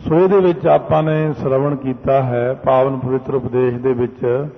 ਸੋ ਇਹਦੇ ਵਿੱਚ ਆਪਾਂ ਨੇ ਸ਼ਰਵਣ ਕੀਤਾ ਹੈ ਪਾਵਨ ਪਵਿੱਤਰ ਉਪਦੇਸ਼ ਦੇ ਵਿੱਚ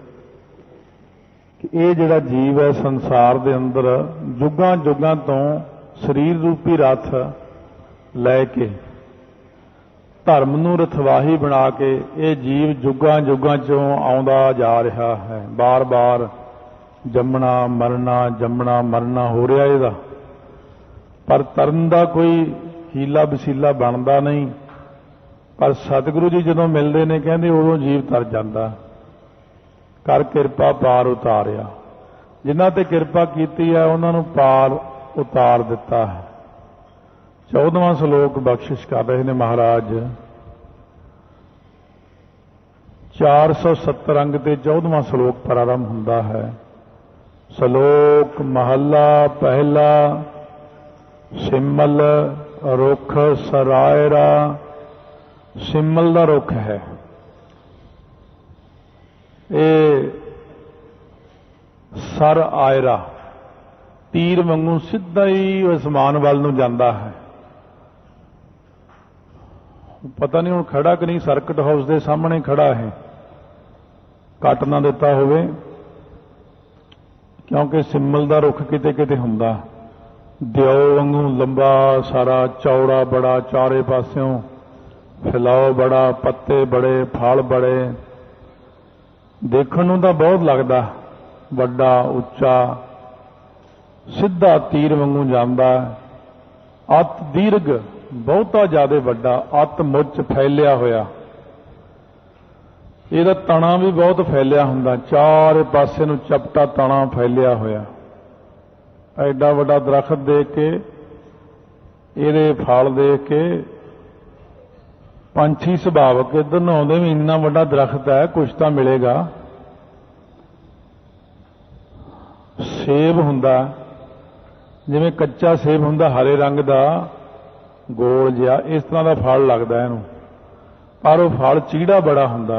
ਕਿ ਇਹ ਜਿਹੜਾ ਜੀਵ ਹੈ ਸੰਸਾਰ ਦੇ ਅੰਦਰ ਜੁਗਾਂ ਜੁਗਾਂ ਤੋਂ ਸਰੀਰ ਰੂਪੀ ਰਥ ਲੈ ਕੇ ਧਰਮ ਨੂੰ ਰਥਵਾਹੀ ਬਣਾ ਕੇ ਇਹ ਜੀਵ ਜੁਗਾਂ ਜੁਗਾਂ ਚੋਂ ਆਉਂਦਾ ਜਾ ਰਿਹਾ ਹੈ। ਬਾਰ-ਬਾਰ ਜੰਮਣਾ ਮਰਨਾ ਹੋ ਰਿਹਾ ਇਹਦਾ, ਪਰ ਤਰਨ ਦਾ ਕੋਈ ਹੀਲਾ ਵਸੀਲਾ ਬਣਦਾ ਨਹੀਂ। ਪਰ ਸਤਿਗੁਰੂ ਜੀ ਜਦੋਂ ਮਿਲਦੇ ਨੇ ਕਹਿੰਦੇ ਉਦੋਂ ਜੀਵ ਤਰ ਜਾਂਦਾ। ਕਰ ਕਿਰਪਾ ਪਾਰ ਉਤਾਰਿਆ, ਜਿਨ੍ਹਾਂ ਤੇ ਕਿਰਪਾ ਕੀਤੀ ਹੈ ਉਹਨਾਂ ਨੂੰ ਪਾਰ ਉਤਾਰ ਦਿੱਤਾ ਹੈ। 14ਵਾਂ ਸ਼ਲੋਕ ਬਖਸ਼ਿਸ਼ ਕਰ ਰਹੇ ਨੇ ਮਹਾਰਾਜ। 470 ਅੰਗ ਤੇ 14ਵਾਂ ਸ਼ਲੋਕ ਪ੍ਰਾਰੰਭ ਹੁੰਦਾ ਹੈ। ਸ਼ਲੋਕ ਮਹੱਲਾ ਪਹਿਲਾ। ਸਿਮਲ ਰੁੱਖ ਸਰਾਇਰਾ। ਸਿਮਲ ਦਾ ਰੁੱਖ ਹੈ, ਇਹ ਸਰ ਆਇਰਾ ਤੀਰ ਵਾਂਗੂ ਸਿੱਧਾ ਹੀ ਅਸਮਾਨ ਵੱਲ ਨੂੰ ਜਾਂਦਾ ਹੈ। ਪਤਾ ਨਹੀਂ ਹੁਣ ਖੜਾ ਕਿ ਨਹੀਂ, ਸਰਕਟ ਹਾਊਸ ਦੇ ਸਾਹਮਣੇ ਖੜਾ ਹੈ, ਕੱਟ ਨਾ ਦਿੱਤਾ ਹੋਵੇ, ਕਿਉਂਕਿ ਸਿਮਲ ਦਾ ਰੁੱਖ ਕਿਤੇ ਕਿਤੇ ਹੁੰਦਾ। ਦਿਓ ਵਾਂਗੂ ਲੰਬਾ ਸਾਰਾ, ਚੌੜਾ ਬੜਾ, ਚਾਰੇ ਪਾਸਿਓਂ ਫੈਲਾਓ ਬੜਾ, ਪੱਤੇ ਬੜੇ, ਫਲ ਬੜੇ, ਦੇਖਣ ਨੂੰ ਤਾਂ ਬਹੁਤ ਲੱਗਦਾ ਵੱਡਾ ਉੱਚਾ, ਸਿੱਧਾ ਤੀਰ ਵਾਂਗੂ ਜਾਂਦਾ। ਅਤ ਦੀਰਘ, ਬਹੁਤਾ ਜ਼ਿਆਦਾ ਵੱਡਾ, ਅਤ ਮੁੱਚ ਫੈਲਿਆ ਹੋਇਆ। ਇਹਦਾ ਤਣਾ ਵੀ ਬਹੁਤ ਫੈਲਿਆ ਹੁੰਦਾ, ਚਾਰੇ ਪਾਸੇ ਨੂੰ ਚਪਟਾ ਤਣਾ ਫੈਲਿਆ ਹੋਇਆ। ਐਡਾ ਵੱਡਾ ਦਰਖਤ ਦੇਖ ਕੇ, ਇਹਦੇ ਫਲ ਦੇਖ ਕੇ ਪੰਛੀ ਸੁਭਾਵਕ ਇੱਧਰ ਨੂੰ ਆਉਂਦੇ ਵੀ ਇੰਨਾ ਵੱਡਾ ਦਰਖਤ ਹੈ, ਕੁਛ ਤਾਂ ਮਿਲੇਗਾ। ਸੇਬ ਹੁੰਦਾ, ਜਿਵੇਂ ਕੱਚਾ ਸੇਬ ਹੁੰਦਾ ਹਰੇ ਰੰਗ ਦਾ ਗੋਲ ਜਿਹਾ, ਇਸ ਤਰ੍ਹਾਂ ਦਾ ਫਲ ਲੱਗਦਾ ਇਹਨੂੰ, ਪਰ ਉਹ ਫਲ ਚੀੜਾ ਬੜਾ ਹੁੰਦਾ।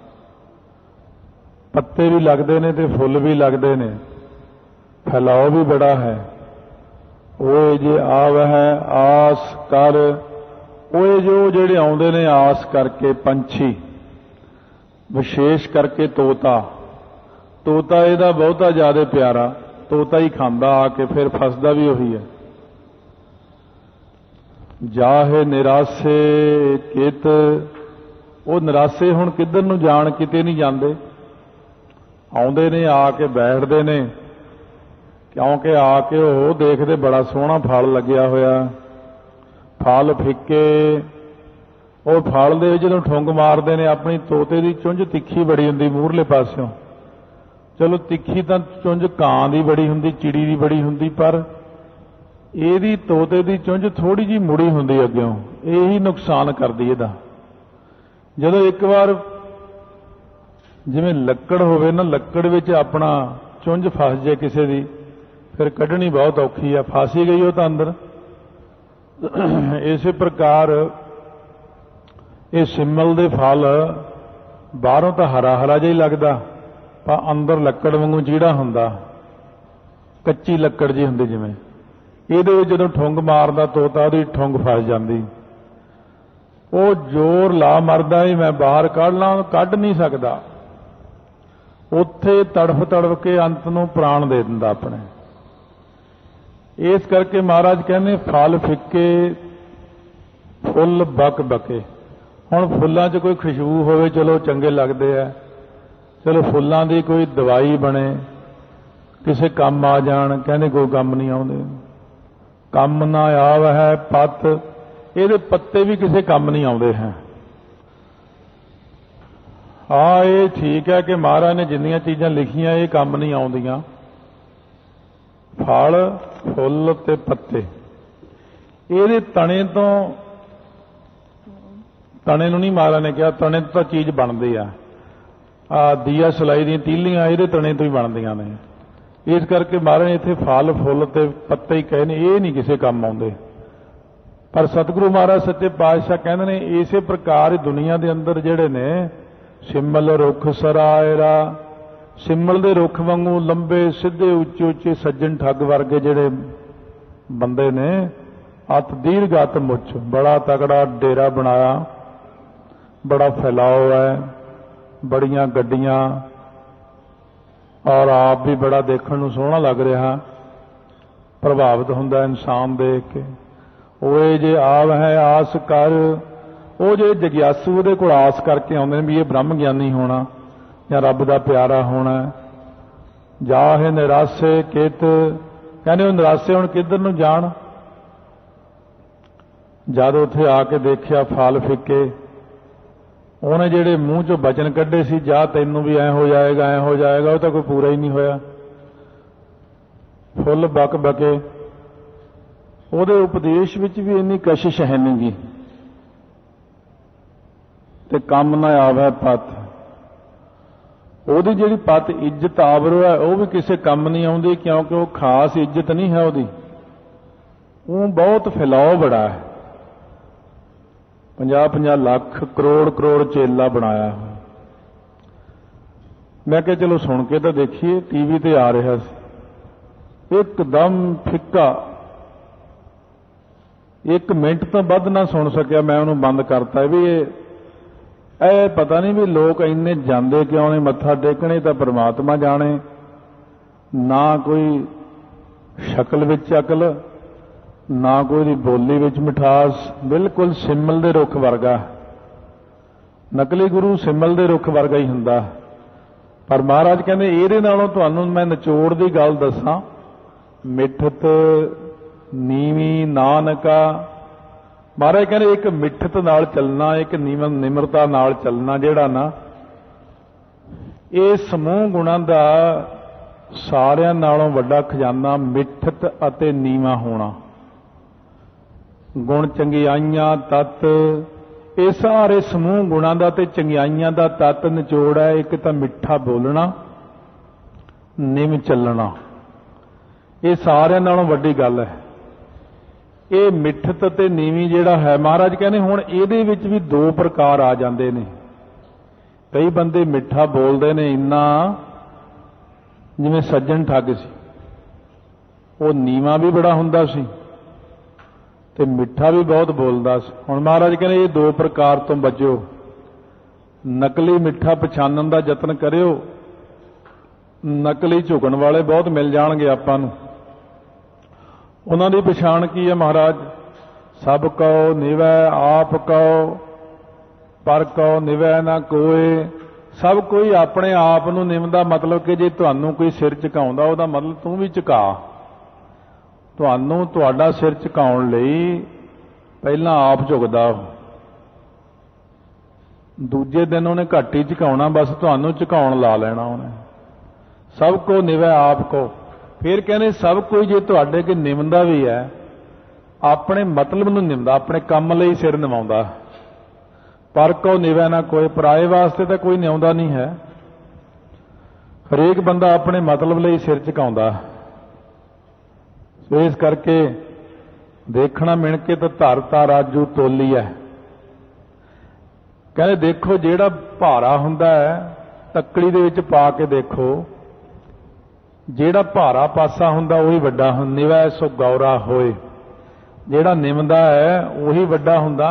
ਪੱਤੇ ਵੀ ਲੱਗਦੇ ਨੇ ਤੇ ਫੁੱਲ ਵੀ ਲੱਗਦੇ ਨੇ, ਫੈਲਾਓ ਵੀ ਬੜਾ ਹੈ। ਉਹ ਜੇ ਆਵਹਿ ਆਸ ਕਰ, ਉਹ ਜੋ ਜਿਹੜੇ ਆਉਂਦੇ ਨੇ ਆਸ ਕਰਕੇ ਪੰਛੀ, ਵਿਸ਼ੇਸ਼ ਕਰਕੇ ਤੋਤਾ ਇਹਦਾ ਬਹੁਤਾ ਜ਼ਿਆਦਾ ਪਿਆਰਾ, ਤੋਤਾ ਹੀ ਖਾਂਦਾ ਆ ਕੇ, ਫਿਰ ਫਸਦਾ ਵੀ ਉਹੀ ਹੈ। ਜਾਹੇ ਨਿਰਾਸੇ ਕਿਤ, ਉਹ ਨਿਰਾਸੇ ਹੁਣ ਕਿੱਧਰ ਨੂੰ ਜਾਣ, ਕਿਤੇ ਨਹੀਂ ਜਾਂਦੇ, ਆਉਂਦੇ ਨੇ ਆ ਕੇ ਬੈਠਦੇ ਨੇ, ਕਿਉਂਕਿ ਆ ਕੇ ਉਹ ਦੇਖਦੇ ਬੜਾ ਸੋਹਣਾ ਫਲ ਲੱਗਿਆ ਹੋਇਆ। ਫਲ ਫਿੱਕੇ, ਉਹ ਫਲ ਦੇ ਜਦੋਂ ਠੁੰਗ ਮਾਰਦੇ ਨੇ, ਆਪਣੀ ਤੋਤੇ ਦੀ ਚੁੰਝ ਤਿੱਖੀ ਬੜੀ ਹੁੰਦੀ ਮੂਹਰਲੇ ਪਾਸਿਓਂ, ਚਲੋ ਤਿੱਖੀ ਤਾਂ ਚੁੰਝ ਕਾਂ ਦੀ ਬੜੀ ਹੁੰਦੀ, ਚਿੜੀ ਦੀ ਬੜੀ ਹੁੰਦੀ, ਪਰ ਇਹਦੀ ਤੋਤੇ ਦੀ ਚੁੰਝ ਥੋੜੀ ਜਿਹੀ ਮੁੜੀ ਹੁੰਦੀ ਅੱਗਿਓਂ, ਇਹੀ ਨੁਕਸਾਨ ਕਰਦੀ ਇਹਦਾ। ਜਦੋਂ ਇੱਕ ਵਾਰ ਜਿਵੇਂ ਲੱਕੜ ਹੋਵੇ ਨਾ, ਲੱਕੜ ਵਿੱਚ ਆਪਣਾ ਚੁੰਝ ਫਸ ਜੇ ਕਿਸੇ ਦੀ, ਫਿਰ ਕੱਢਣੀ ਬਹੁਤ ਔਖੀ ਆ, ਫਾਸੀ ਗਈ ਉਹ ਤਾਂ ਅੰਦਰ। ਇਸੇ ਪ੍ਰਕਾਰ ਇਹ ਸਿਮਲ ਦੇ ਫਲ ਬਾਹਰੋਂ ਤਾਂ ਹਰਾ ਹਰਾ ਜਿਹਾ ਹੀ ਲੱਗਦਾ, ਪਰ ਅੰਦਰ ਲੱਕੜ ਵਾਂਗੂ ਚੀੜਾ ਹੁੰਦਾ, ਕੱਚੀ ਲੱਕੜ ਜਿਹੀ ਹੁੰਦੀ ਜਿਵੇਂ। ਇਹਦੇ ਵਿੱਚ ਜਦੋਂ ਠੁੰਗ ਮਾਰਦਾ ਤੋਤਾ, ਉਹਦੀ ਠੁੰਗ ਫਸ ਜਾਂਦੀ, ਉਹ ਜ਼ੋਰ ਲਾ ਮਰਦਾ ਵੀ ਮੈਂ ਬਾਹਰ ਕੱਢ ਲਾਂ, ਕੱਢ ਨਹੀਂ ਸਕਦਾ, ਉੱਥੇ ਤੜਫ ਤੜਫ ਕੇ ਅੰਤ ਨੂੰ ਪ੍ਰਾਣ ਦੇ ਦਿੰਦਾ ਆਪਣੇ। ਇਸ ਕਰਕੇ ਮਹਾਰਾਜ ਕਹਿੰਦੇ ਫਲ ਫਿੱਕੇ ਫੁੱਲ ਬਕ ਬਕੇ। ਹੁਣ ਫੁੱਲਾਂ 'ਚ ਕੋਈ ਖੁਸ਼ਬੂ ਹੋਵੇ ਚਲੋ ਚੰਗੇ ਲੱਗਦੇ ਆ, ਚਲੋ ਫੁੱਲਾਂ ਦੀ ਕੋਈ ਦਵਾਈ ਬਣੇ, ਕਿਸੇ ਕੰਮ ਆ ਜਾਣ, ਕਹਿੰਦੇ ਕੋਈ ਕੰਮ ਨਹੀਂ ਆਉਂਦੇ। ਕੰਮ ਨਾ ਆਵ ਹੈ ਪੱਤ, ਇਹਦੇ ਪੱਤੇ ਵੀ ਕਿਸੇ ਕੰਮ ਨਹੀਂ ਆਉਂਦੇ ਹੈ। ਹਾਂ, ਇਹ ਠੀਕ ਹੈ ਕਿ ਮਹਾਰਾਜ ਨੇ ਜਿੰਨੀਆਂ ਚੀਜ਼ਾਂ ਲਿਖੀਆਂ ਇਹ ਕੰਮ ਨਹੀਂ ਆਉਂਦੀਆਂ, ਫਲ ਫੁੱਲ ਤੇ ਪੱਤੇ। ਇਹਦੇ ਤਣੇ ਤੋਂ, ਤਣੇ ਨੂੰ ਨਹੀਂ ਮਹਾਰਾਜ ਨੇ ਕਿਹਾ, ਤਣੇ ਤੋਂ ਤਾਂ ਚੀਜ਼ ਬਣਦੀ ਆ ਦੀਆ ਸਲਾਈ ਦੀਆਂ ਤੀਲੀਆਂ ਇਹਦੇ ਤਣੇ ਤੋਂ ਹੀ ਬਣਦੀਆਂ ਨੇ। ਇਸ ਕਰਕੇ ਮਹਾਰਾਜ ਨੇ ਇੱਥੇ ਫਲ ਫੁੱਲ ਤੇ ਪੱਤੇ ਹੀ ਕਹੇ ਨੇ, ਇਹ ਨਹੀਂ ਕਿਸੇ ਕੰਮ ਆਉਂਦੇ। ਪਰ ਸਤਿਗੁਰੂ ਮਹਾਰਾਜ ਸੱਚੇ ਪਾਤਸ਼ਾਹ ਕਹਿੰਦੇ ਨੇ ਇਸੇ ਪ੍ਰਕਾਰ ਦੁਨੀਆ ਦੇ ਅੰਦਰ ਜਿਹੜੇ ਨੇ ਸਿਮਲ ਰੁੱਖ ਸਰਾਇਰਾ, ਸਿਮਲ ਦੇ ਰੁੱਖ ਵਾਂਗੂ ਲੰਬੇ ਸਿੱਧੇ ਉੱਚੇ ਉੱਚੇ ਸੱਜਣ ਠੱਗ ਵਰਗੇ ਜਿਹੜੇ ਬੰਦੇ ਨੇ, ਅਤ ਦੀਰਘ ਅਤ ਮੁੱਚ, ਬੜਾ ਤਕੜਾ ਡੇਰਾ ਬਣਾਇਆ, बड़ा फैलाव है, बड़ियां गड्डियां, और आप भी बड़ा देखने नूं सोहना लग रहा, प्रभावित हुंदा इंसान देख के। ओए जे आव है आस कर, वो जे जगियासू उहदे कोल आस करके आउंदे ने भी ये ब्रह्म ज्ञानी होना या रब दा प्यारा होना। जाहे निरासे कित, कहने निरासे हुण किधर नूं जाण। जद उत्थे आके देखिया फल फिके, ਉਹਨੇ ਜਿਹੜੇ ਮੂੰਹ ਚੋਂ ਬਚਨ ਕੱਢੇ ਸੀ, ਜਾ ਤੈਨੂੰ ਵੀ ਐ ਹੋ ਜਾਏਗਾ ਐ ਹੋ ਜਾਏਗਾ, ਉਹ ਤਾਂ ਕੋਈ ਪੂਰਾ ਹੀ ਨਹੀਂ ਹੋਇਆ। ਫੁੱਲ ਬਕ ਬਕੇ। ਉਹਦੇ ਉਪਦੇਸ਼ ਵਿੱਚ ਵੀ ਇੰਨੀ ਕਸ਼ਿਸ਼ ਹੈ ਨਹੀਂ ਗੀ। ਤੇ ਕੰਮ ਨਾ ਆਵੇ ਪਤ, ਉਹਦੀ ਜਿਹੜੀ ਪਤ ਇੱਜ਼ਤ ਆਬਰੂ ਹੈ ਉਹ ਵੀ ਕਿਸੇ ਕੰਮ ਨਹੀਂ ਆਉਂਦੀ, ਕਿਉਂਕਿ ਉਹ ਖਾਸ ਇੱਜ਼ਤ ਨਹੀਂ ਹੈ ਉਹਦੀ। ਉਹ ਬਹੁਤ ਫੈਲਾਅ ਬੜਾ ਹੈ। 50-50 ਲੱਖ ਕਰੋੜ ਚੇਲਾ ਬਣਾਇਆ। मैं क्या चलो सुन के तो देखिए, टीवी ते आ रहा सी, एकदम फिक्का, 1 मिनट तो वध ना सुन सकिया, मैं उन्होंने बंद करता भी ये पता नहीं भी लोग इन्ने जाते क्यों ने मत्था टेकने, तो परमात्मा जाने। ना कोई शक्ल विच अकल, ना कोई बोली विच मिठास, बिल्कुल सिमल दे रुख वर्गा। नकली गुरु सिमल दे रुख वर्गा ही हुंदा। पर महाराज कहते इहदे नालों तुहानूं मैं निचोड़ दी गल दसां, मिठत नीवी नानका। महाराज कहते एक मिठत नाल चलना, एक निमरता नाल चलना, जिहड़ा ना ये समूह गुणां दा सारियां नालों वड्डा खजाना मिठत अते नीवा होना। गुण चंगियाइयां तत्त, ये सारे समूह गुणां दा ते चंगियाइयां दा तत्त निचोड़ है। एक तां मिठा बोलना, निम चलना, ये सारियां नालों वड्डी गल है। ये मिठत ते नीवी जिहड़ा है, महाराज कहने हुण इहदे विच भी 2 प्रकार आ जांदे ने। कई बंदे मिठा बोलदे ने इन्ना, जिवें सज्जन ठग सी, वो नीवा भी बड़ा हुंदा सी ते मिठा भी बहुत बोलदा सी। हुण महाराज कहने ये 2 प्रकार तो बचो। नकली मिठा पछाणन दा यतन करियो, नकली झुकण वाले बहुत मिल जाणगे आपां नूं। उन्हां दी पछाण की है महाराज? सब कहो निवै आप कहो, पर कहो निवै ना कोई। सब कोई अपने आप नूं निवदा, मतलब कि जे तुहानूं कोई सिर झुकाउंदा उहदा मतलब तूं भी झुका। तुहानूं तुहाडा सिर झुकाउण लई पहिलां आप झुकदा, दूजे दिन उहने घट ही झुकाउणा, बस तुहानूं झुकाउण ला लेना उहने। सब को निवै आप को। फिर कहने सब कोई जे तुहाडे के निवंदा भी है, अपने मतलब नूं निवंदा, अपने काम लई सिर निवाउंदा। पर को निवै ना कोई, पराए वास्ते तो कोई निवाउंदा नहीं है। हरेक बंदा अपने मतलब लई सिर झुकाउंदा। सो इस करके देखना मिण के तो धरता राजू तोली है। कहते देखो जिहड़ा भारा हुंदा है, तकड़ी दे विच पा के देखो, जिहड़ा भारा पासा हुंदा उही वड्डा हुंदा। निवै सो गौरा होए, जिहड़ा निवंदा है उही वड्डा हुंदा।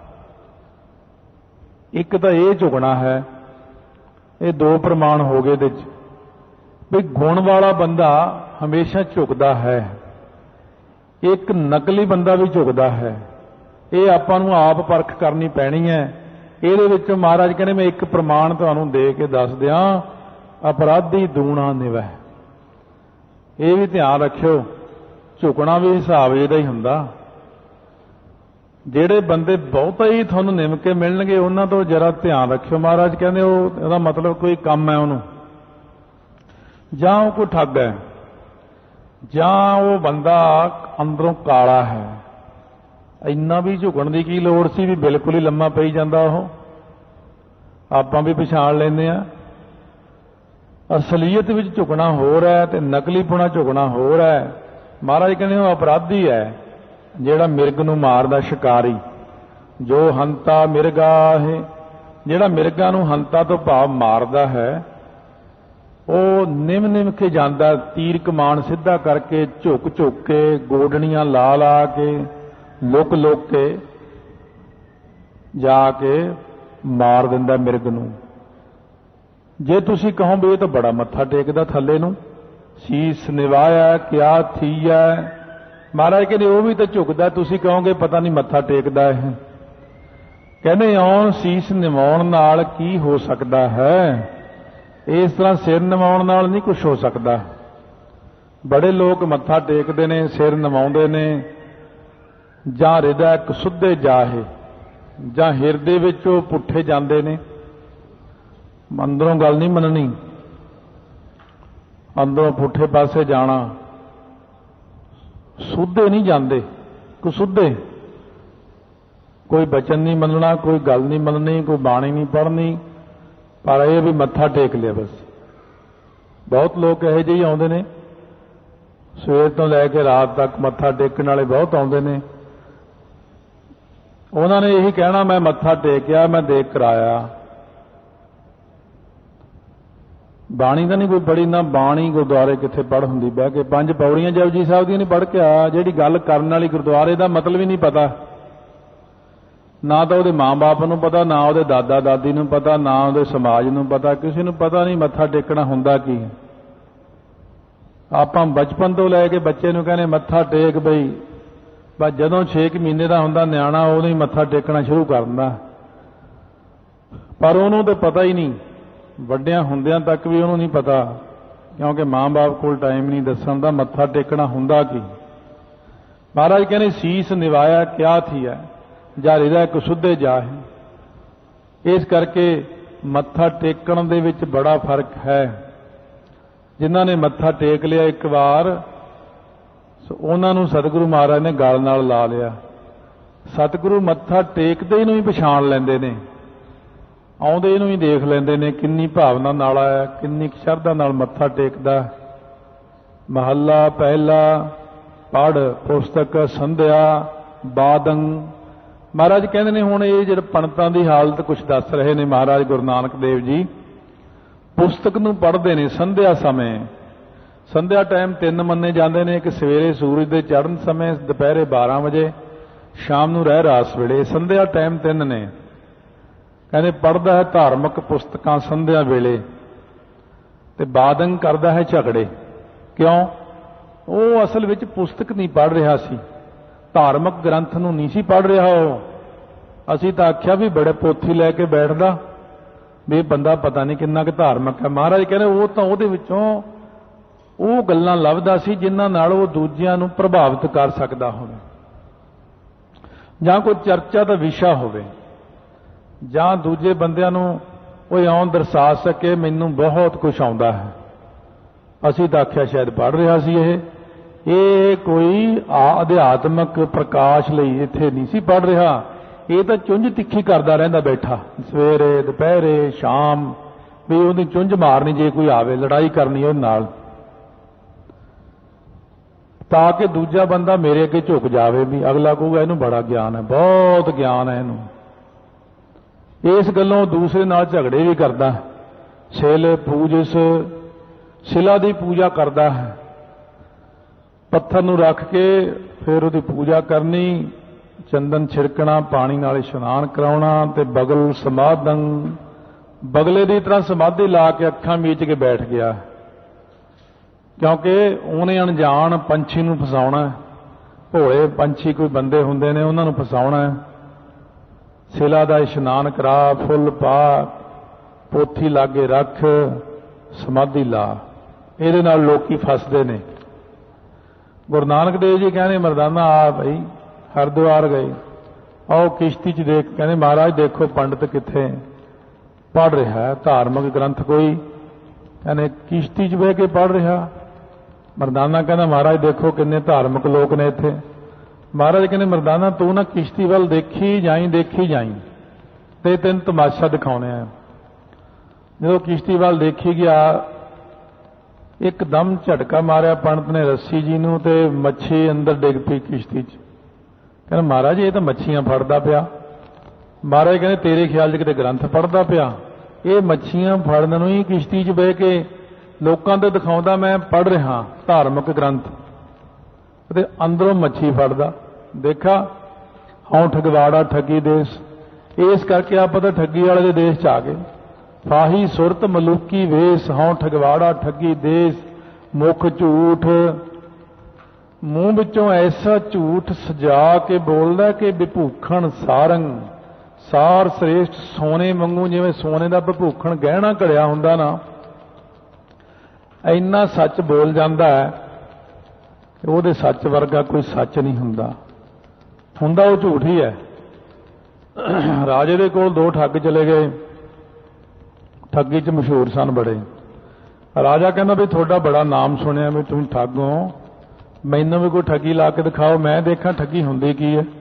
एक तो ये झुकना है, ये 2 प्रमाण हो गए इहदे च भी गुण वाला बंदा हमेशा झुकदा है, एक नकली बंदा भी झुकदा है। ये आपां नूं आप परख करनी पैनी है। इहदे विच महाराज कहने मैं एक प्रमाण तुहानूं दे के दस दियां, अपराधी दूना निवै। ये भी ध्यान रखियो, झुकना भी हिसाब इहदा ही हुंदा। ਜਿਹੜੇ ਬੰਦੇ ਬਹੁਤਾ ਹੀ ਤੁਹਾਨੂੰ ਨਿਮ ਕੇ ਮਿਲਣਗੇ ਉਹਨਾਂ ਤੋਂ ਜਰਾ ਧਿਆਨ ਰੱਖਿਓ। ਮਹਾਰਾਜ ਕਹਿੰਦੇ ਉਹਦਾ ਮਤਲਬ ਕੋਈ ਕੰਮ ਹੈ ਉਹਨੂੰ, ਜਾਂ ਉਹ ਕੋਈ ਠੱਗ ਹੈ, ਜਾਂ ਉਹ ਬੰਦਾ ਅੰਦਰੋਂ ਕਾਲਾ ਹੈ। ਇੰਨਾ ਵੀ ਝੁਕਣ ਦੀ ਕੀ ਲੋੜ ਸੀ ਵੀ ਬਿਲਕੁਲ ਹੀ ਲੰਮਾ ਪਈ ਜਾਂਦਾ ਉਹ। ਆਪਾਂ ਵੀ ਪਛਾਣ ਲੈਂਦੇ ਆ। ਅਸਲੀਅਤ ਵਿੱਚ ਝੁਕਣਾ ਹੋਰ ਹੈ ਤੇ ਨਕਲੀਪੁਣਾ ਝੁਕਣਾ ਹੋਰ ਹੈ। ਮਹਾਰਾਜ ਕਹਿੰਦੇ ਉਹ ਅਪਰਾਧੀ ਹੈ ਜਿਹੜਾ ਮਿਰਗ ਨੂੰ ਮਾਰਦਾ, ਸ਼ਿਕਾਰੀ ਜੋ ਹੰਤਾ ਮਿਰਗਾ ਹੈ, ਜਿਹੜਾ ਮਿਰਗਾਂ ਨੂੰ ਹੰਤਾ ਤੋਂ ਭਾਵ ਮਾਰਦਾ ਹੈ, ਉਹ ਨਿਮ ਨਿਮ ਕੇ ਜਾਂਦਾ, ਤੀਰ ਕਮਾਨ ਸਿੱਧਾ ਕਰਕੇ, ਝੁਕ ਝੁਕ ਕੇ, ਗੋਡਣੀਆਂ ਲਾ ਲਾ ਕੇ, ਲੁਕ ਲੁਕ ਕੇ ਜਾ ਕੇ ਮਾਰ ਦਿੰਦਾ ਮਿਰਗ ਨੂੰ। ਜੇ ਤੁਸੀਂ ਕਹੋ ਵੀ ਇਹ ਤਾਂ ਬੜਾ ਮੱਥਾ ਟੇਕਦਾ ਥੱਲੇ ਨੂੰ, ਸੀਸ ਨਿਵਾਇਆ ਕਿਆ ਥੀਆ, ਮਹਾਰਾਜ ਕਹਿੰਦੇ ਉਹ ਵੀ ਤਾਂ ਝੁਕਦਾ, ਤੁਸੀਂ ਕਹੋਗੇ ਪਤਾ ਨਹੀਂ ਮੱਥਾ ਟੇਕਦਾ ਇਹ। ਕਹਿੰਦੇ ਇਉਂ ਸੀਸ ਨਿਵਾਉਣ ਨਾਲ ਕੀ ਹੋ ਸਕਦਾ ਹੈ, ਇਸ ਤਰ੍ਹਾਂ ਸਿਰ ਨਿਵਾਉਣ ਨਾਲ ਨਹੀਂ ਕੁਝ ਹੋ ਸਕਦਾ। ਬੜੇ ਲੋਕ ਮੱਥਾ ਟੇਕਦੇ ਨੇ, ਸਿਰ ਨਿਵਾਉਂਦੇ ਨੇ, ਜਾਂ ਹਿਰਦਾ ਕਸੁੱਧੇ ਜਾਹੇ, ਜਾਂ ਹਿਰਦੇ ਵਿੱਚ ਉਹ ਪੁੱਠੇ ਜਾਂਦੇ ਨੇ। ਅੰਦਰੋਂ ਗੱਲ ਨਹੀਂ ਮੰਨਣੀ, ਅੰਦਰੋਂ ਪੁੱਠੇ ਪਾਸੇ ਜਾਣਾ। ਸੁੱਧੇ ਨਹੀਂ ਜਾਂਦੇ, ਕਸੁੱਧੇ। ਕੋਈ ਬਚਨ ਨਹੀਂ ਮੰਨਣਾ, ਕੋਈ ਗੱਲ ਨਹੀਂ ਮੰਨਣੀ, ਕੋਈ ਬਾਣੀ ਨਹੀਂ ਪੜ੍ਹਨੀ, ਪਰ ਇਹ ਵੀ ਮੱਥਾ ਟੇਕ ਲਿਆ ਬਸ। ਬਹੁਤ ਲੋਕ ਇਹੋ ਜਿਹੇ ਆਉਂਦੇ ਨੇ, ਸਵੇਰ ਤੋਂ ਲੈ ਕੇ ਰਾਤ ਤੱਕ ਮੱਥਾ ਟੇਕਣ ਵਾਲੇ ਬਹੁਤ ਆਉਂਦੇ ਨੇ। ਉਹਨਾਂ ਨੇ ਇਹੀ ਕਹਿਣਾ ਮੈਂ ਮੱਥਾ ਟੇਕਿਆ, ਮੈਂ ਦੇਖ ਕਰਾਇਆ। ਬਾਣੀ ਤਾਂ ਨਹੀਂ ਕੋਈ ਪੜ੍ਹੀ, ਨਾ ਬਾਣੀ ਗੁਰਦੁਆਰੇ ਕਿੱਥੇ ਪੜ੍ਹ ਹੁੰਦੀ ਬਹਿ ਕੇ। 5 ਪੌੜੀਆਂ ਜਪਜੀ ਸਾਹਿਬ ਦੀਆਂ ਨਹੀਂ ਪੜ੍ਹ ਕੇ ਆ। ਜਿਹੜੀ ਗੱਲ ਕਰਨ ਵਾਲੀ ਗੁਰਦੁਆਰੇ ਦਾ ਮਤਲਬ ਹੀ ਨਹੀਂ ਪਤਾ, ਨਾ ਤਾਂ ਉਹਦੇ ਮਾਂ-ਬਾਪ ਨੂੰ ਪਤਾ, ਨਾ ਉਹਦੇ ਦਾਦਾ ਦਾਦੀ ਨੂੰ ਪਤਾ, ਨਾ ਉਹਦੇ ਸਮਾਜ ਨੂੰ ਪਤਾ, ਕਿਸੇ ਨੂੰ ਪਤਾ ਨਹੀਂ ਮੱਥਾ ਟੇਕਣਾ ਹੁੰਦਾ ਕੀ ਹੈ। ਆਪਾਂ ਬਚਪਨ ਤੋਂ ਲੈ ਕੇ ਬੱਚੇ ਨੂੰ ਕਹਿੰਦੇ ਮੱਥਾ ਟੇਕ ਬਈ, ਬਸ ਜਦੋਂ 6 ਮਹੀਨੇ ਦਾ ਹੁੰਦਾ ਨਿਆਣਾ ਉਦੋਂ ਹੀ ਮੱਥਾ ਟੇਕਣਾ ਸ਼ੁਰੂ ਕਰ ਦਿੰਦਾ। ਪਰ ਉਹਨੂੰ ਤਾਂ ਪਤਾ ਹੀ ਨਹੀਂ, ਵੱਡਿਆਂ ਹੁੰਦਿਆਂ ਤੱਕ ਵੀ ਉਹਨੂੰ ਨਹੀਂ ਪਤਾ, ਕਿਉਂਕਿ ਮਾਂ-ਬਾਪ ਕੋਲ ਟਾਈਮ ਨਹੀਂ ਦੱਸਣ ਦਾ ਮੱਥਾ ਟੇਕਣਾ ਹੁੰਦਾ ਕੀ। ਮਹਾਰਾਜ ਕਹਿੰਦੇ ਸੀਸ ਨਿਵਾਇਆ ਕਿਆ ਥੀਆ, ਜਾਂ ਹਿਰਦਾ ਕਸੁੱਧੇ ਜਾਹੇ। ਇਸ ਕਰਕੇ ਮੱਥਾ ਟੇਕਣ ਦੇ ਵਿੱਚ ਬੜਾ ਫਰਕ ਹੈ। ਜਿਨ੍ਹਾਂ ਨੇ ਮੱਥਾ ਟੇਕ ਲਿਆ ਇੱਕ ਵਾਰ, ਉਹਨਾਂ ਨੂੰ ਸਤਿਗੁਰੂ ਮਹਾਰਾਜ ਨੇ ਗਲ ਨਾਲ ਲਾ ਲਿਆ। ਸਤਿਗੁਰੂ ਮੱਥਾ ਟੇਕਦੇ ਹੀ ਨੂੰ ਹੀ ਪਛਾਣ ਲੈਂਦੇ ਨੇ, ਆਉਂਦੇ ਇਹਨੂੰ ਹੀ ਦੇਖ ਲੈਂਦੇ ਨੇ ਕਿੰਨੀ ਭਾਵਨਾ ਨਾਲ ਆਇਆ, ਕਿੰਨੀ ਸ਼ਰਧਾ ਨਾਲ ਮੱਥਾ ਟੇਕਦਾ। ਮਹੱਲਾ ਪਹਿਲਾ, ਪੜ੍ਹ ਪੁਸਤਕ ਸੰਧਿਆ ਬਾਦੰ। ਮਹਾਰਾਜ ਕਹਿੰਦੇ ਨੇ ਹੁਣ ਇਹ ਜਿਹੜੇ ਪੰਡਤਾਂ ਦੀ ਹਾਲਤ ਕੁਝ ਦੱਸ ਰਹੇ ਨੇ ਮਹਾਰਾਜ ਗੁਰੂ ਨਾਨਕ ਦੇਵ ਜੀ। ਪੁਸਤਕ ਨੂੰ ਪੜ੍ਹਦੇ ਨੇ ਸੰਧਿਆ ਸਮੇਂ। ਸੰਧਿਆ ਟਾਈਮ 3 ਮੰਨੇ ਜਾਂਦੇ ਨੇ, ਇੱਕ ਸਵੇਰੇ ਸੂਰਜ ਦੇ ਚੜ੍ਹਨ ਸਮੇਂ, ਦੁਪਹਿਰੇ 12 ਵਜੇ, ਸ਼ਾਮ ਨੂੰ ਰਹਿ ਰਾਸ ਵੇਲੇ। ਸੰਧਿਆ ਟਾਈਮ 3 ਨੇ। ਕਹਿੰਦੇ ਪੜ੍ਹਦਾ ਹੈ ਧਾਰਮਿਕ ਪੁਸਤਕਾਂ ਸੰਧਿਆ ਵੇਲੇ, ਤੇ ਬਾਦੰ ਕਰਦਾ ਹੈ ਝਗੜੇ। ਕਿਉਂ? ਉਹ ਅਸਲ ਵਿੱਚ ਪੁਸਤਕ ਨਹੀਂ ਪੜ੍ਹ ਰਿਹਾ ਸੀ, ਧਾਰਮਿਕ ਗ੍ਰੰਥ ਨੂੰ ਨਹੀਂ ਸੀ ਪੜ੍ਹ ਰਿਹਾ ਉਹ। ਅਸੀਂ ਤਾਂ ਆਖਿਆ ਵੀ ਬੜੇ ਪੋਥੀ ਲੈ ਕੇ ਬੈਠਦਾ ਵੀ ਇਹ ਬੰਦਾ ਪਤਾ ਨਹੀਂ ਕਿੰਨਾ ਕੁ ਧਾਰਮਿਕ ਹੈ। ਮਹਾਰਾਜ ਕਹਿੰਦੇ ਉਹ ਤਾਂ ਉਹਦੇ ਵਿੱਚੋਂ ਉਹ ਗੱਲਾਂ ਲੱਭਦਾ ਸੀ ਜਿਨ੍ਹਾਂ ਨਾਲ ਉਹ ਦੂਜਿਆਂ ਨੂੰ ਪ੍ਰਭਾਵਿਤ ਕਰ ਸਕਦਾ ਹੋਵੇ, ਜਾਂ ਕੋਈ ਚਰਚਾ ਦਾ ਵਿਸ਼ਾ ਹੋਵੇ, ਜਾਂ ਦੂਜੇ ਬੰਦਿਆਂ ਨੂੰ ਉਹ ਇਉਂ ਦਰਸਾ ਸਕੇ ਮੈਨੂੰ ਬਹੁਤ ਕੁਝ ਆਉਂਦਾ ਹੈ। ਅਸੀਂ ਤਾਂ ਆਖਿਆ ਸ਼ਾਇਦ ਪੜ੍ਹ ਰਿਹਾ ਸੀ ਇਹ ਕੋਈ ਅਧਿਆਤਮਕ ਪ੍ਰਕਾਸ਼ ਲਈ ਇੱਥੇ ਨਹੀਂ ਸੀ ਪੜ੍ਹ ਰਿਹਾ। ਇਹ ਤਾਂ ਚੁੰਝ ਤਿੱਖੀ ਕਰਦਾ ਰਹਿੰਦਾ ਬੈਠਾ, ਸਵੇਰੇ ਦੁਪਹਿਰੇ ਸ਼ਾਮ, ਵੀ ਉਹਦੀ ਚੁੰਝ ਮਾਰਨੀ ਜੇ ਕੋਈ ਆਵੇ, ਲੜਾਈ ਕਰਨੀ ਉਹਦੇ ਨਾਲ, ਤਾਂ ਕਿ ਦੂਜਾ ਬੰਦਾ ਮੇਰੇ ਅੱਗੇ ਝੁਕ ਜਾਵੇ, ਵੀ ਅਗਲਾ ਕਹੂਗਾ ਇਹਨੂੰ ਬੜਾ ਗਿਆਨ ਹੈ, ਬਹੁਤ ਗਿਆਨ ਹੈ ਇਹਨੂੰ। ਇਸ ਗੱਲੋਂ ਦੂਸਰੇ ਨਾਲ ਝਗੜੇ ਵੀ ਕਰਦਾ। ਸਿਲ ਪੂਜਸ, ਸਿਲਾ ਦੀ ਪੂਜਾ ਕਰਦਾ ਹੈ। ਪੱਥਰ ਨੂੰ ਰੱਖ ਕੇ ਫਿਰ ਉਹਦੀ ਪੂਜਾ ਕਰਨੀ, ਚੰਦਨ ਛਿੜਕਣਾ, ਪਾਣੀ ਨਾਲ ਇਸ਼ਨਾਨ ਕਰਾਉਣਾ, ਤੇ ਬਗਲ ਸਮਾਧੰ, ਬਗਲੇ ਦੀ ਤਰ੍ਹਾਂ ਸਮਾਧੀ ਲਾ ਕੇ ਅੱਖਾਂ ਮੀਚ ਕੇ ਬੈਠ ਗਿਆ, ਕਿਉਂਕਿ ਉਹਨੇ ਅਣਜਾਣ ਪੰਛੀ ਨੂੰ ਫਸਾਉਣਾ। ਭੋਲੇ ਪੰਛੀ ਕੋਈ ਬੰਦੇ ਹੁੰਦੇ ਨੇ, ਉਹਨਾਂ ਨੂੰ ਫਸਾਉਣਾ। ਸਿਲਾ ਦਾ ਇਸ਼ਨਾਨ ਕਰਾ, ਫੁੱਲ ਪਾ, ਪੋਥੀ ਲਾਗੇ ਰੱਖ, ਸਮਾਧੀ ਲਾ। ਇਹਦੇ ਨਾਲ ਲੋਕੀ ਫਸਦੇ ਨੇ। ਗੁਰੂ ਨਾਨਕ ਦੇਵ ਜੀ ਕਹਿੰਦੇ ਮਰਦਾਨਾ ਆ ਭਾਈ, ਹਰਿਦੁਆਰ ਗਏ, ਆਓ ਕਿਸ਼ਤੀ 'ਚ ਦੇਖ, ਕਹਿੰਦੇ ਮਹਾਰਾਜ ਦੇਖੋ ਪੰਡਤ ਕਿੱਥੇ ਪੜ੍ਹ ਰਿਹਾ ਧਾਰਮਿਕ ਗ੍ਰੰਥ ਕੋਈ। ਕਹਿੰਦੇ ਕਿਸ਼ਤੀ 'ਚ ਬਹਿ ਕੇ ਪੜ੍ਹ ਰਿਹਾ। ਮਰਦਾਨਾ ਕਹਿੰਦਾ ਮਹਾਰਾਜ ਦੇਖੋ ਕਿੰਨੇ ਧਾਰਮਿਕ ਲੋਕ ਨੇ ਇੱਥੇ। ਮਹਾਰਾਜ ਕਹਿੰਦੇ ਮਰਦਾਨਾ ਤੂੰ ਨਾ ਕਿਸ਼ਤੀ ਵੱਲ ਦੇਖੀ ਜਾਈ, ਦੇਖੀ ਜਾਈ, ਤੇ ਤੈਨੂੰ ਤਮਾਸ਼ਾ ਦਿਖਾਉਣੇ ਆ। ਜਦੋਂ ਕਿਸ਼ਤੀ ਵੱਲ ਦੇਖੀ ਗਿਆ, ਇੱਕਦਮ ਝਟਕਾ ਮਾਰਿਆ ਪੰਡਤ ਨੇ ਰੱਸੀ ਜੀ ਨੂੰ, ਤੇ ਮੱਛੀ ਅੰਦਰ ਡਿੱਗ ਪਈ ਕਿਸ਼ਤੀ 'ਚ। ਕਹਿੰਦਾ ਮਹਾਰਾਜ ਇਹ ਤਾਂ ਮੱਛੀਆਂ ਫੜਦਾ ਪਿਆ। ਮਹਾਰਾਜ ਕਹਿੰਦੇ ਤੇਰੇ ਖਿਆਲ 'ਚ ਕਿਤੇ ਗ੍ਰੰਥ ਪੜ੍ਹਦਾ ਪਿਆ? ਇਹ ਮੱਛੀਆਂ ਫੜਨ ਨੂੰ ਹੀ ਕਿਸ਼ਤੀ 'ਚ ਬਹਿ ਕੇ ਲੋਕਾਂ ਦੇ ਦਿਖਾਉਂਦਾ ਮੈਂ ਪੜ੍ਹ ਰਿਹਾ ਧਾਰਮਿਕ ਗ੍ਰੰਥ, ਤੇ ਅੰਦਰੋਂ ਮੱਛੀ ਫੜਦਾ। ਦੇਖਾ ਹਉ ਠਗਵਾੜਾ ਠੱਗੀ ਦੇਸ, इस करके आप तो ठगी वाले दे देश च आ गए। फाही सुरत मलूकी वेश, हों ठगवाड़ा ठगी देश, मुख झूठ, मूँह विचों ऐसा झूठ सजा के बोलदा कि विभूखण सारंग, सार श्रेष्ठ सोने वांगू, जिवें सोने का विभूखण गहना घड़िया हुंदा ना, इन्ना सच बोल जाता है कि उहदे सच वर्गा कोई सच नहीं हुंदा, हुंदा वो झूठ ही है। राजे दे कोल दो ठग चले गए, ठगी च मशहूर सन बड़े। राजा कहना भी थोड़ा बड़ा नाम सुनिया भी तुम ठग हो, मैनू भी कोई ठगी ला के दिखाओ, मैं देखा ठगी हुंदी की है।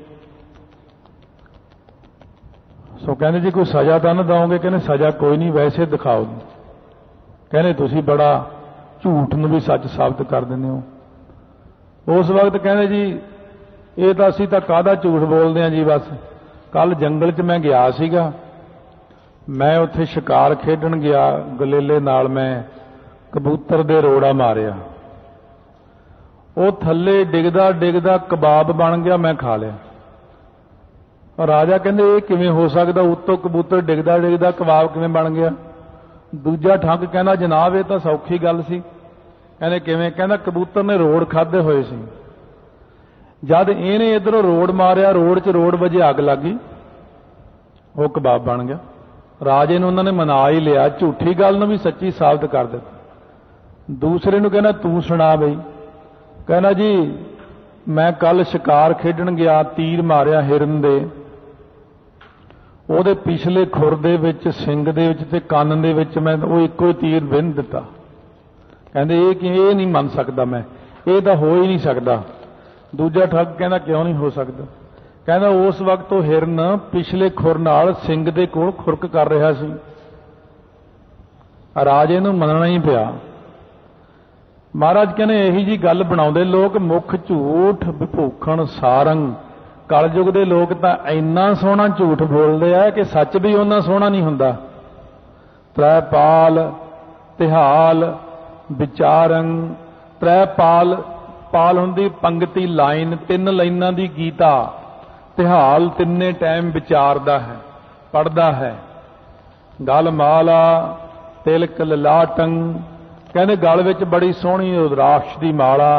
सो कहने जी कोई सजा तो ना दोगे? कहने सजा कोई नहीं, वैसे दिखाओ। कहने तुसी बड़ा झूठ नूं भी सच साबित कर देंगे हो। उस वक्त कहने जी ये तो असीं तां काहदा झूठ बोलते हैं जी, बस कल जंगल च मैं गया सीगा, मैं उत्थे शिकार खेडण गया, गलेले नाल मैं कबूतर दे रोड़ा मारिया, वो थल्ले डिगदा डिगदा कबाब बन गया, मैं खा लिया। और राजा कहंदे ये किवें हो सकदा, उत्तों कबूतर डिगदा डिगदा कबाब किवें बन गया? दूजा ठग कहना जनाब ये तो सौखी गल सी। कहने किवें? कहना कबूतर ने रोड़ खाधे होए सी, जद इहने इधरों रोड़ मारिया, रोड़ च रोड़ वजे अग लग गई, वो कबाब बन गया। राजे नूं उन्होंने मना ही लिया, झूठी गल नूं भी सच्ची साबित कर दिता। दूसरे नूं कहना तू सुना बई। कहना जी मैं कल शिकार खेडण गया, तीर मारिया हिरन दे, ਉਹਦੇ पिछले खुर दे विच, सिंग दे विच ते ਕੰਨ दे विच मैं वो इक्को ही तीर विंध दिता। कहंदे ये नहीं मन सकदा, मैं ये तो हो ही नहीं सकदा। दूजा ठग कहना क्यों नहीं हो सकदा? कहना उस वक्त वो हिरन पिछले खुर नाल सिंग दे कोल खुरक कर रहा सी, राजे नूं मनना ही पिया। महाराज कहने यही जी गल बनाउंदे लोग, मुख झूठ विभूखण सारंग। कलयुग दे लोग तां इन्ना सोहना झूठ बोलदे आ कि सच भी उन्ना सोहना नहीं हुंदा। त्रै पाल तिहाल विचारंग, त्रै पाल, पाल हुंदी पंक्ति लाइन, तीन लाइनां दी गीता। तिहाल तिन्ने टाइम विचारदा है, पढ़दा है। गल माला तिलक ललाटंग, कहने गल विच बड़ी सोहनी रुद्राक्ष दी माला,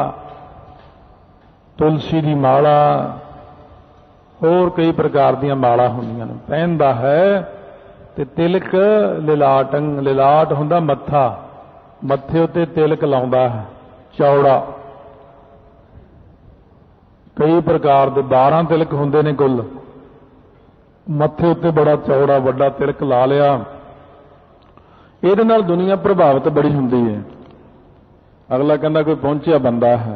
तुलसी दी माला, होर कई प्रकार दी माला हुंदियां ने, पहनदा है। ते तिलक ललाटंग, ललाट हुंदा मत्था, मत्थे उत्ते तिलक लाउंदा है चौड़ा, कई प्रकार दे 12 तिलक हुंदे ने कुल, मत्थे उत्ते बड़ा चौड़ा वड्डा तिलक ला लिया। ਇਹਦੇ ਨਾਲ दुनिया प्रभावित बड़ी हुंदी है। अगला कहता कोई पहुंचा बंदा है,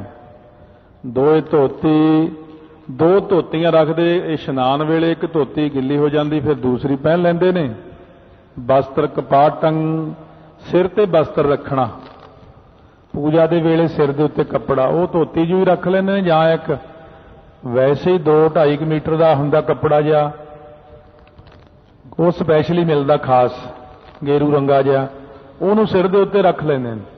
दो धोतियां रखते, इशनान वेले एक धोती गिली हो जाती, फिर दूसरी पहन लेंदे ने। वस्त्र कपाटंग, सिर ते वस्त्र रखना, पूजा दे वेले सिर दे उत्ते कपड़ा, वो धोती जो ही रख लेंदे ने, जां एक वैसे ही 2-2.5 मीटर का हुंदा कपड़ा जिहा, वो स्पैशली मिलदा खास गेरू रंगा जिहा, ਉਹਨੂੰ सिर ਦੇ ਉੱਤੇ रख ਲੈਂਦੇ ਨੇ।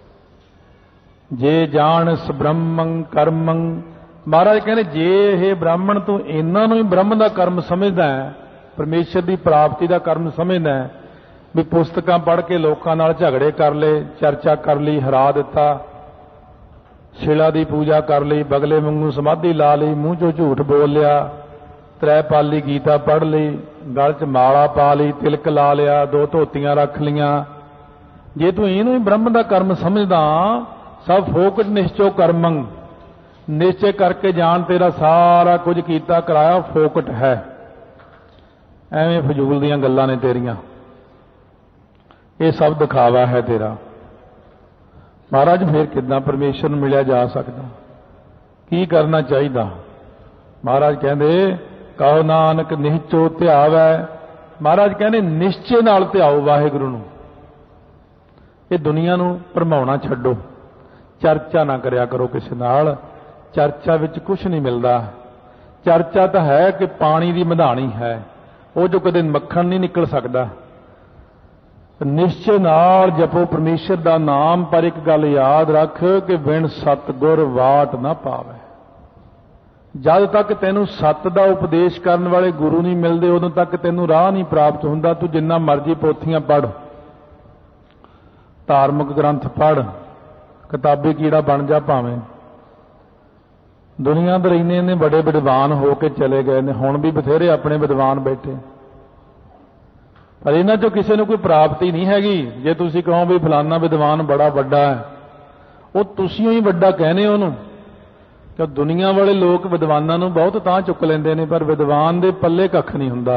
जे जाणस ब्रह्मं कर्मं, महाराज कहने जे ये ब्राह्मण तू इन्हां नूं ही ब्रह्म का कर्म समझदा है, परमेश्वर की प्राप्ति का कर्म समझदा है, भी पुस्तकां पढ़ के लोकां नाल झगड़े कर ले, चर्चा कर ली, हरा दिता, शिला की पूजा कर ली, बगले वांगू समाधि ला ली, मूँह चों झूठ बोल लिया, त्रैपाली गीता पढ़ ली, गल च माला पा ली, तिलक ला लिया, 2 धोतियां रख लियां, जे तू इहनूं ही ब्रह्म का कर्म समझदा, सब फोकट निश्चो कर्मंग, निश्चय करके जान तेरा सारा कुछ कीता कराया फोकट है, एवें फजूल दीयां गल्लां ने तेरियां, ये सब दिखावा है तेरा। महाराज फिर किदां परमेश्वर नूं मिलिया जा सकदा? की करना चाहिदा? महाराज कहंदे कहो नानक निश्चो ध्यावै। महाराज कहने निश्चय नाल ध्याओ वाहिगुरू नूं, ये दुनिया नूं भरमाउणा छड्डो, चर्चा ना करया करो किसी नाल, चर्चा विच कुछ नहीं मिलता। चर्चा तो है कि पानी की मधानी है, वो जो कदे मक्खन नहीं निकल सकता। निश्चय नाल जपो परमेश्वर का नाम, पर एक गल याद रख कि बिन सतगुर वाट ना पावे। जद तक तैनूं सत का उपदेश करने वाले गुरु नहीं मिलते उदों तक तैनूं राह नहीं प्राप्त हुंदा। तू जिन्ना मर्जी पोथियां पढ़, धार्मिक ग्रंथ पढ़, किताबी कीड़ा बन जा भावें। दुनिया दे इन्ने ने बड़े विद्वान हो के चले गए ने, हुण भी बथेरे अपने विद्वान बैठे, पर इन्हां चों किसी नूं कोई प्राप्ति नहीं हैगी। जे तुसीं कहो भी फलाना विद्वान बड़ा वड्डा है, वो तुसीं ही वड्डा कहने उहनूं। कि दुनिया वाले लोग विद्वानां नूं बहुत तां चुक लैंदे ने, पर विद्वान दे पल्ले कख नहीं हुंदा।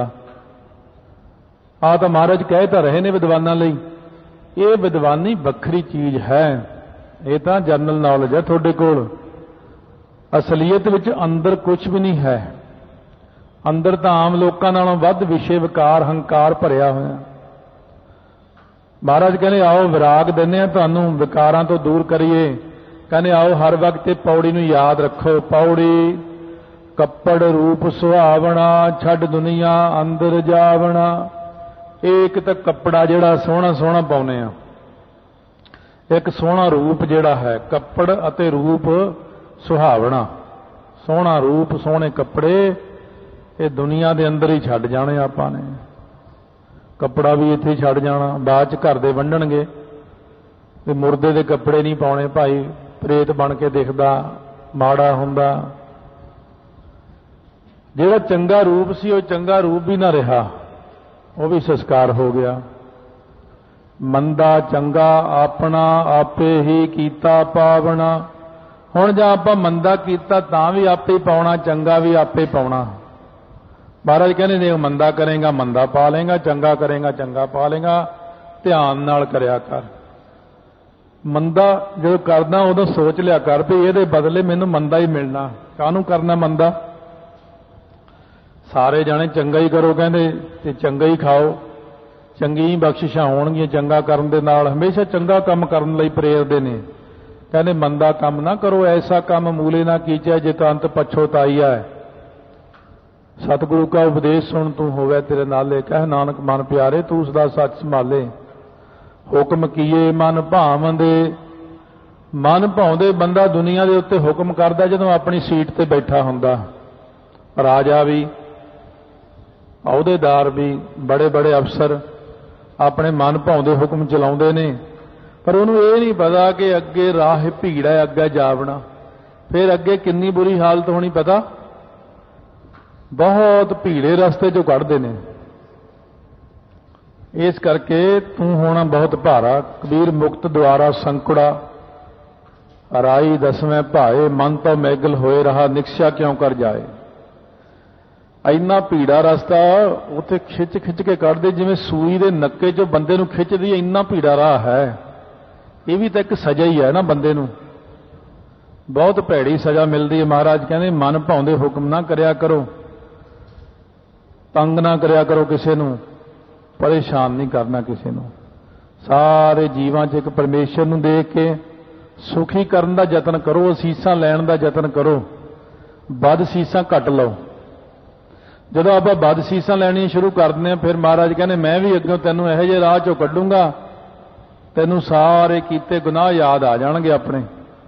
आ तां महाराज कह तां रहे ने विद्वानां लई, ये विद्वानी वखरी चीज़ है, ये तां जनरल नॉलेज है तुहाडे कोल। असलीयत विच अंदर कुछ भी नहीं है। अंदर तां आम लोकां नालों वध विषय विकार हंकार भरिया होया। महाराज कहने आओ विराग दिंदे आ तुहानूं, विकारां तो दूर करिए। कहने आओ हर वक्त पौड़ी नूं याद रखो। पौड़ी कपड़ रूप सुहावना, छड्ड दुनिया अंदर जावना। एक तो कपड़ा जिहड़ा सोहना सोहना पाउने आ, एक सोहना रूप जिहड़ा है। कपड़ अते रूप सुहावना, सोहना रूप सोहने कपड़े ये दुनिया दे अंदर ही छड्ड जाने आपां ने। कपड़ा भी इत्थे छड्ड जाना, बाद च घर दे वंडणगे भी मुर्दे दे कपड़े नहीं पाउणे भाई, प्रेत बन के दिखदा माड़ा हुंदा। जिहड़ा चंगा रूप सी वो चंगा रूप भी ना रहा, वो भी संस्कार हो गया। मंदा चंगा अपना आपे ही कीता पावना। हुण जे आपां मंदा कीता तां भी आपे ही पाउणा, चंगा भी आपे पाउणा। महाराज कहने देख, मंदा करेगा मंदा पा लेगा, चंगा करेगा चंगा पा लेगा। ध्यान नाल करया कर। मंदा जो करदा उदों सोच लिया कर भी इहदे बदले मैनूं मंदा ही मिलना। काहनूं करना मंदा? सारे जाने चंगा ही करो कहंदे ते चंगा ही खाओ, चंगी ही बख्शिशां होणगीਆਂ। चंगा करन दे नाल हमेशा चंगा काम करन लई प्रेरदे ने। कहंदे मंदा काम ना करो, ऐसा काम मूले ना कीचै जित अंत पछोताईआ है। सतगुरु का उपदेश सुन तू होवे तेरे नाले, कह नानक मन प्यारे तू उसदा सच संभाले। हुक्म कीए मन भावंदे। मन भाउंदे बंदा दुनिया दे उत्ते हुक्म करदा जदों अपनी सीट ते बैठा हुंदा। राजा भी, अहुदेदार भी, बड़े बड़े अफसर अपने मन भाउंदे हुक्म चलाउंदे ने, पर उहनूं इह नहीं पता कि अगे राह भीड़ है, अगे जावना, फिर अगे किन्नी बुरी हालत होनी पता। बहुत भीड़े रस्ते चों कढ़दे ने। इस करके तू होना बहुत भारा। कबीर मुक्त द्वारा संकुड़ा, राई दसवें भाए, मन तो मैगल होए रहा, निकशा क्यों कर जाए। इन्ना भीड़ा रस्ता उत्थे खिच खिच के कढ़दे, जिवें सूई दे नक्के चों बंदे नूं खिचदी, इन्ना भीड़ा राह है। ये भी तो एक सजा ही है ना बंदे नूं, बहुत भैड़ी सजा मिलती है। महाराज कहते मन भाउंदे हुक्म ना करया करो, तंग ना करया करो किसी नूं, परेशान नहीं करना किसी नूं। सारे जीवां 'च एक परमेश्वर नूं देख के सुखी करन दा यतन करो, असीसां लैण दा यतन करो, बद सीसां घट लो। जदों आपां बद सीसां लैणियां शुरू कर दिंदे फिर महाराज कहने मैं भी अग्गों तैनूं इहो जिहे राह चों कढूंगा, तैनूं सारे कीते गुनाह याद आ जाणगे अपने।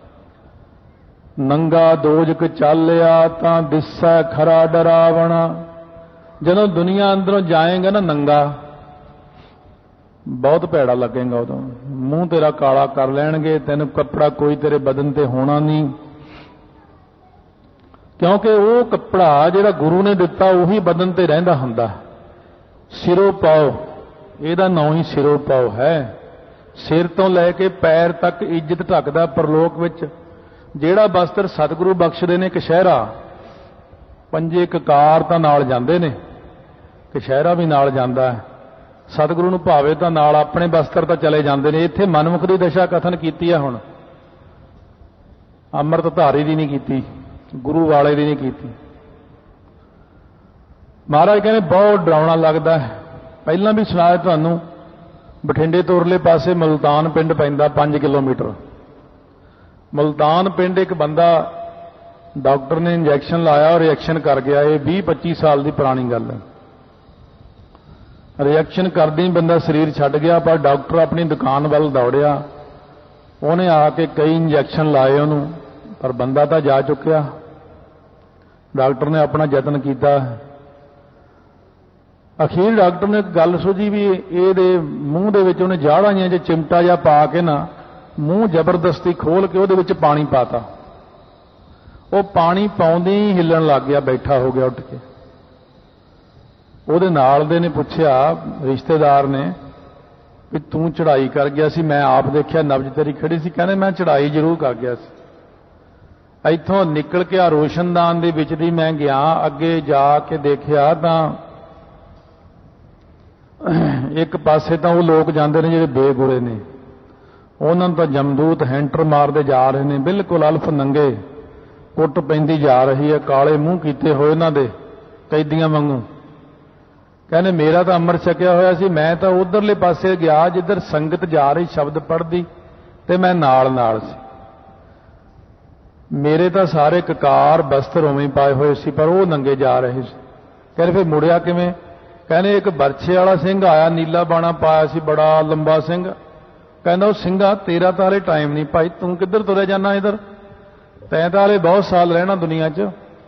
नंगा दोजक चालिया तां दिसै खरा डरावना। जदों दुनिया अंदरों जाएगा ना नंगा, बहुत भैड़ा लगेगा। उदों मूँह तेरा काला कर लैणगे, तैनूं कपड़ा कोई तेरे बदन ते होना नहीं, क्योंकि वो कपड़ा जिहड़ा गुरु ने दिता उही बदन ते रहिंदा हुंदा। सिरों पाओ, इहदा नाम ही सिरों पाओ है। सिर तो लैके पैर तक इज्जत ढकदा परलोक विच। जिहड़ा वस्त्र सतगुरु बख्शदे ने कशहरा, पंजे ककार तां नाल जांदे ने, कशहरा भी नाल जांदा है। सतगुरु नूं भावे तां नाल अपने वस्त्र तां चले जांदे ने। इत्थे मनमुख दी दशा कथन कीती है। हुण अमृतधारी दी नहीं कीती, गुरु वाले दी नहीं कीती। महाराज कहने बहुत डरावना लगदा है। पहलां भी सुनाया तुहानूं, बठिंडे तो उरले पासे मुल्तान पिंड पैंदा 5 किलोमीटर। मुल्तान पिंड एक बंदा डॉक्टर ने इंजैक्शन लाया और रिएक्शन कर गया। ये 20-25 साल की पुरानी गल है। रिएक्शन करदे ही बंदा शरीर छड्ड गया, पर डॉक्टर अपनी दुकान वाल दौड़िया, उन्हें आके कई इंजैक्शन लाए उन्होंने, पर बंदा तो जा चुकिया। डॉक्टर ने अपना यतन किया। अखीर डॉक्टर ने एक गल सोची भी ये मूँह दे विच उहने जाड़ां च चिमटा जिहा पा के ना मूँह जबरदस्ती खोल के उहदे विच पानी पाता। वो पानी पाउंदे ही हिलण लग गया, बैठा हो गया उठ के। उहदे नाल दे ने पुछया रिश्तेदार ने भी तू चढ़ाई कर गया सी, मैं आप देखिया नब्ज तेरी खड़ी सी। कहने मैं चढ़ाई जरूर कर गया सी। इत्थों निकल के आ रोशनदान दे विच दी मैं गया, अगे जाके देखिया तां एक पासे तो वो लोग जाते हैं जिहड़े बेगुरे ने, उन्होंने तो जमदूत हैंटर मारते जा रहे हैं, बिल्कुल अल्फ नंगे, कुट पैंदी जा रही है, काले मूँह कीते होए इन्हां दे कैदियां वांगू। कहने मेरा तो अमृत छकिया होया सी, मैं तो उधरले पासे गया जिधर संगत जा रही शब्द पढ़दी ते मैं नाल नाल सी। मेरे तो सारे ककार बस्तर उवें पाए हुए सी, पर वो नंगे जा रहे सी। कहने फिर मुड़िया किवें? कहने एक बरछे वाला सिंह आया, नीला बाणा पाया सी, बड़ा लंबा सिंह। कहना वो सिंघा तेरा तो हाले टाइम नहीं भाई, तू किधर तुरे जाना इधर, तैं तो हाले बहुत साल रहना दुनिया च।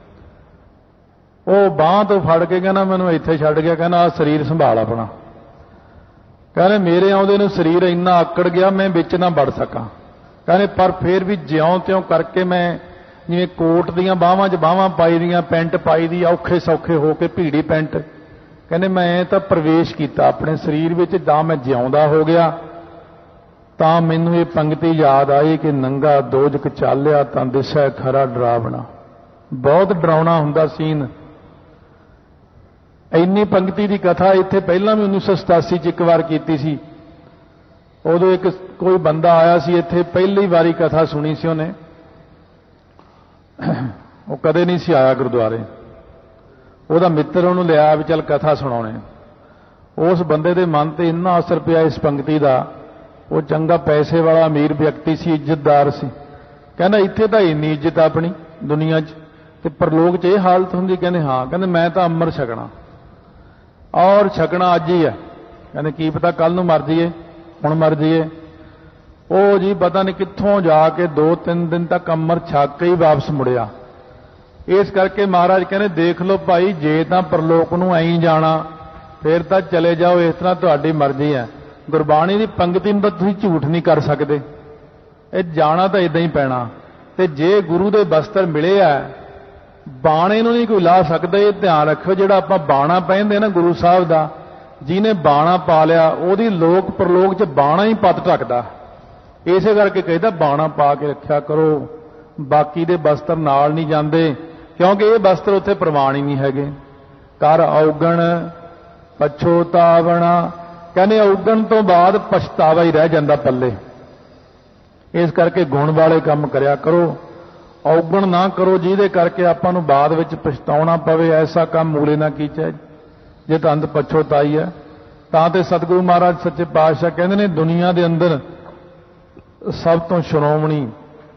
वो बांह तो फड़ के कहना मैनू इत्थे छड्ड गया, कहना आ शरीर संभाल अपना। कहने मेरे आउंदे नूं शरीर इन्ना आकड़ गया मैं विच ना वड़ सकां। कहने पर फिर भी ज्यों त्यों करके मैं जिवें कोट दीआं बाहां च बाहां पाई दीआं, पैंट पाई दी, औखे सौखे हो के भीड़ी पैंट। कहने मैं तो प्रवेश किया अपने शरीर विच, तां मैं जिउंदा हो गया। तां मैनू ये पंक्ति याद आई कि नंगा दोजक चालिया तां दिसै खरा डरावना। बहुत डरावना हुंदा सीन। इन्नी पंक्ति की कथा इत्थे पहलां भी 1987 च एक बार कीती सी। उदों एक कोई बंदा आया सी इत्थे, पहली बारी कथा सुनी सी उहने, वो कदे नहीं सी आया गुरुद्वारे। ਉਹਦਾ मित्र ਉਹਨੂੰ लिया भी चल कथा सुनाने। उस बंदे के मन से इन्ना असर पिया इस पंक्ति का, वो चंगा पैसे वाला अमीर व्यक्ति सी, इज्जतदार सी। कहना इत्थे तो इन्नी इज्जत अपनी दुनिया च, परलोक च यह हालत होंदी? कहने हाँ। कहने मैं तो अमर छकना, और छकना अज ही है। कहने की पता कल नूं मर जाइए, हुण मर जाइए। वो जी पता नहीं कित्थों जाके 2-3 दिन तक अमर छक के ही वापस मुड़िया। इस करके महाराज कहने देख लो भाई, जे तां परलोक नूं ऐं जाना फिर तां चले जाओ, इस तरह तुहाडी मर्जी है। गुरबाणी की पंक्ति नूं तां तुसीं झूठ नहीं कर सकते, ये जाना तो इदां ही पैना। ते जे गुरु दे बस्तर मिले आ, बाणे नूं नहीं कोई ला सकदा। ये ध्यान रखो, जिहड़ा आपां बाणा पहनदे ना गुरु साहब दा, जिहने बाणा पा लिया ओहदी लोक परलोक च बाणा ही पत ढकदा। इसे करके कहदा बाणा पा के रखिया करो, बाकी दे बस्तर नाल नहीं जांदे, क्योंकि ये बस्तर उत्थे प्रवान ही नहीं हैगे। कर औगण पछोतावना, कहने औगण तो बाद पछतावा ही रह जांदा पल्ले। इस करके गुण वाले काम करया करो, औगण ना करो जिहदे करके आपां नूं बाद विच पछताउणा पवे। ऐसा काम मूले ना कीचै जे तंद पछोताई है। तां ते सतगुरु महाराज सच्चे पातशाह कहंदे ने दुनिया दे अंदर सब तो श्रोमणी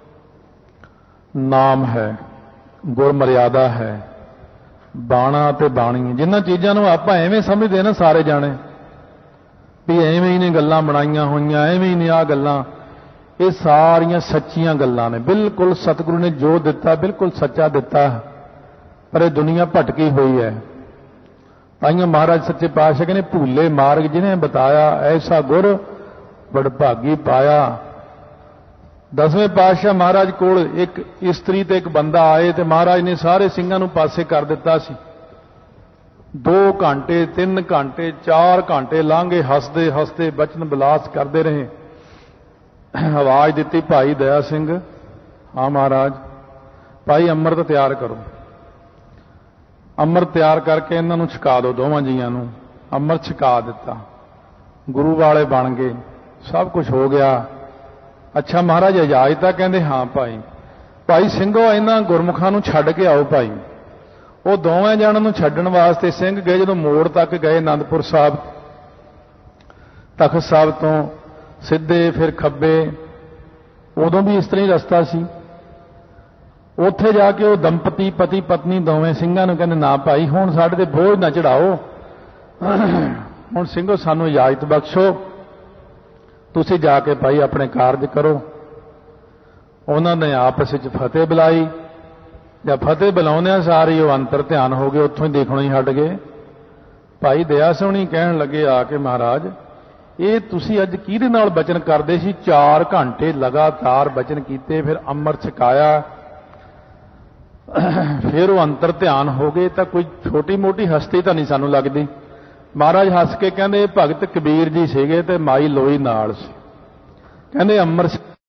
नाम है, गुर मर्यादा है, बाणा ते बाणी। जिन्हां चीज़ां नूं आपां एवें समझदे ना सारे जाने भी एवें ही ने गल्लां बनाईयां होईयां, एवें ही ने आ गल्लां, ये सारियां सच्चियां गल्लां ने। बिल्कुल सतगुरु ने जो दिता बिल्कुल सच्चा दिता, पर यह दुनिया भटकी हुई है। ताइयों महाराज सच्चे पातशाह कहने भूले मार्ग जिन्हें बताया, ऐसा गुर बड़भागी पाया। 10वें पातशाह महाराज कोल एक इस्त्री ते एक बंदा आए, तो महाराज ने सारे सिंघां नूं पासे कर दिता सी। 2 घंटे 3 घंटे 4 घंटे लांघे, हसदे हसदे बचन बिलास करते रहे। आवाज दी भाई दया सिंह, हाँ महाराज, भाई अमृत तैयार करो। अमृत तैयार करके इन्हां नूं छका दो, दोवां जीआं नूं अमृत छका दिता। गुरु वाले बन गए, सब कुछ हो गया। अच्छा महाराज इजाजत है? कहते हाँ भाई। भाई सिंघो इन्हां गुरमुखां नूं छड्ड के आओ भाई। वो दोवें जणां नूं छड्डण वास्ते सिंह गए। जदों मोड़ तक गए आनंदपुर साहब, तखत साहब तो सिद्धे फिर खब्बे, उदों भी इस तरह ही रस्ता सी। उत्थे जाके वो दंपति पति पत्नी दोवें सिंघां नूं कहंदे ना भाई हुण साडे ते बोझ ना चढ़ाओ, हुण सिंघो सानूं इजाजत बख्शो, तुसीं जाके भाई अपने कारज करो। उन्होंने आपस में फतेह बुलाई। जब फतेह बुलाਉਂਦਿਆਂ सार ही वो अंतर ध्यान हो गए, उत्थों ही देखणों ही हट गए। भाई दया सोहनी कहण लगे आके, महाराज ये तुसी अज किहदे नाल बचन करदे सी? 4 घंटे लगातार बचन कीते, फिर अमृत छकाया, फिर वो अंतर ध्यान हो गए, तो कोई छोटी मोटी हस्ती तो नहीं सानू लगदी। महाराज हस के कहंदे भगत कबीर जी सीगे ते माई लोई नाल सी। कहंदे अमृत